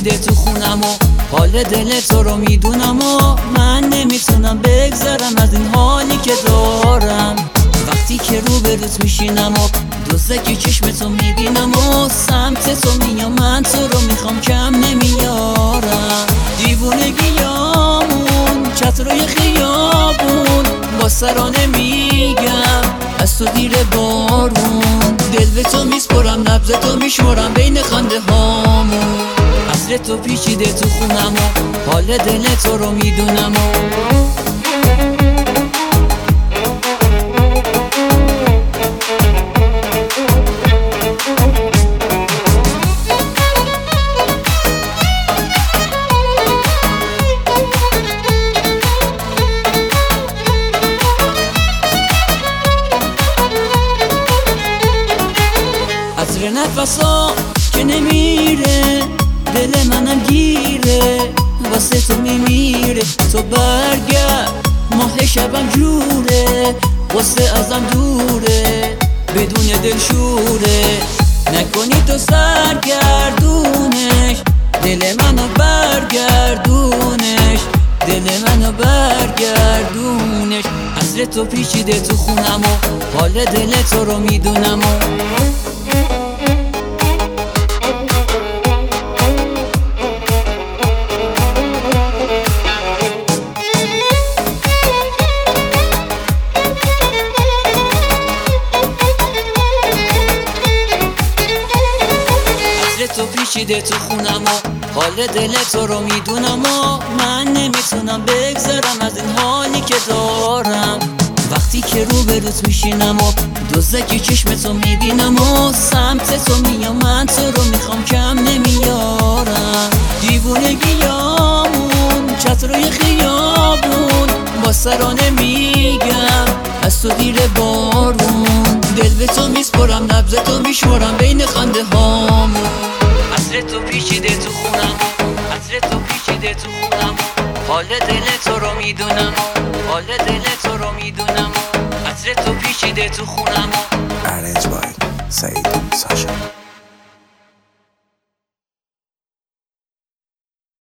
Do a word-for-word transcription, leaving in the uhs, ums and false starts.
پیچیده تو خونم و حال دل تو رو میدونم و من نمیتونم بگذرم از این حالی که دارم. وقتی که روبروت میشینم و دوزکی چشم تو میبینم و سمت تو میام، من تو رو میخوام کم نمیارم. دیوونگیامون چت روی خیابون با سرانه میگم از تو دیر بارون. دل به تو میسپرم، نبض تو میشمرم بین خنده هامون. عصر تو پیچیده تو خونم و حال دل تو رو میدونم و عطر نفسا که نمیره دل منم گیره، واسه تو میمیره. تو برگرد ماه شبم جوره، واسه ازم دوره بدون دلشوره. نکنی تو سرگردونش دل منو برگردونش، دل منو برگردونش. عصر تو پیچیده تو خونم و حال دل تو رو میدونم و تو پیچیده تو خونم و حال دل تو رو میدونم و من نمیتونم بگذرم از این حالی که دارم. وقتی که روبروت میشینم و دوزکی چشم تو میبینم و سمت تو میام، من تو رو میخوام کم نمیارم. دیوونگیامون چت روی خیابون با سرانه میگم از تو دیر بارون. دل به تو میسپرم، نبض تو میشمرم بین خنده هامون. عطر تو پیچیده تو خونم، عطر تو پیچیده تو خونم، حال دل تو رو میدونم، حال دل تو رو میدونم. عطر تو پیچیده تو خونم. Arranged by Said Sasha.